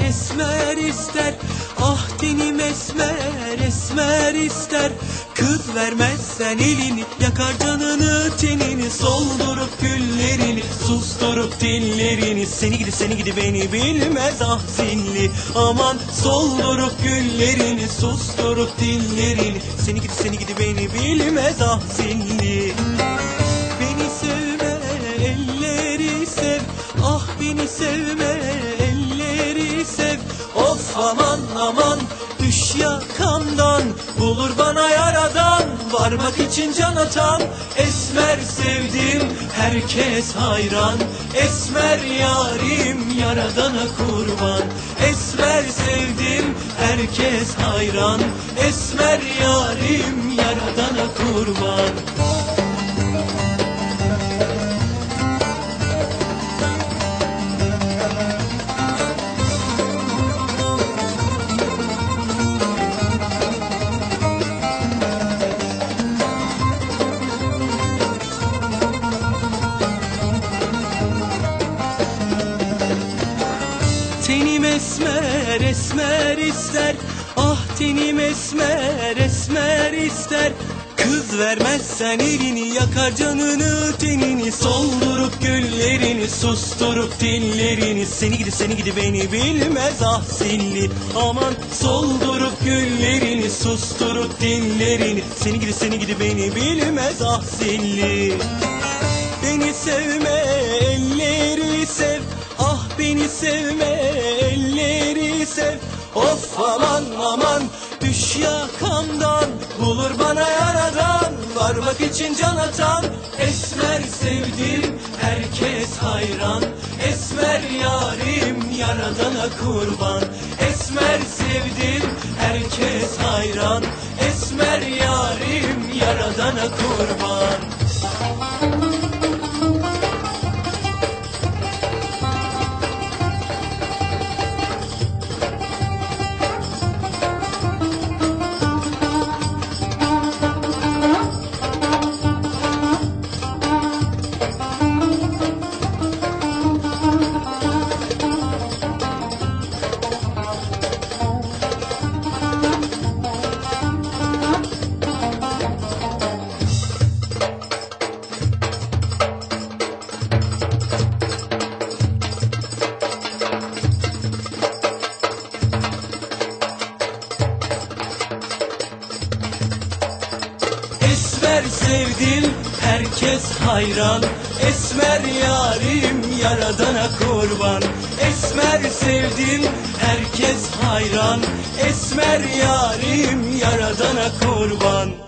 esmer ister. Ah tenim esmer, esmer ister. Kız vermezsen elini, yakar canını tenini. Soldurup güllerini, susturup dillerini. Seni gidi beni bilmez ah zilli. Aman soldurup güllerini, susturup dillerini. Seni gidi beni bilmez ah zilli. Beni sevme elleri sev, ah beni sevme elleri sev. Of aman aman düş yakamdan, bulur bana yaradan, varmak için can atan. Esmer sevdim herkes hayran, esmer yarim yaradana kurban. Esmer sevdim herkes hayran, esmer yarim yaradana kurban. Tenim esmer, esmer ister. Ah tenim esmer, esmer ister. Kız vermezsen elini, yakar canını tenini. Soldurup güllerini, susturup dillerini. Seni gidi beni bilmez ah zilli. Aman soldurup güllerini, susturup dillerini. Seni gidi beni bilmez ah zilli. Beni sevme elleri sev, ah beni sevme elleri sev. Of aman aman düş yakamdan, bulur bana yaradan, varmak için can atan. Esmer sevdim herkes hayran, esmer yarim yaradana kurban. Esmer sevdim herkes hayran, esmer yarim yaradana kurban. Esmer sevdim herkes hayran, esmer yarim yaradana kurban. Esmer sevdim herkes hayran, esmer yarim yaradana kurban.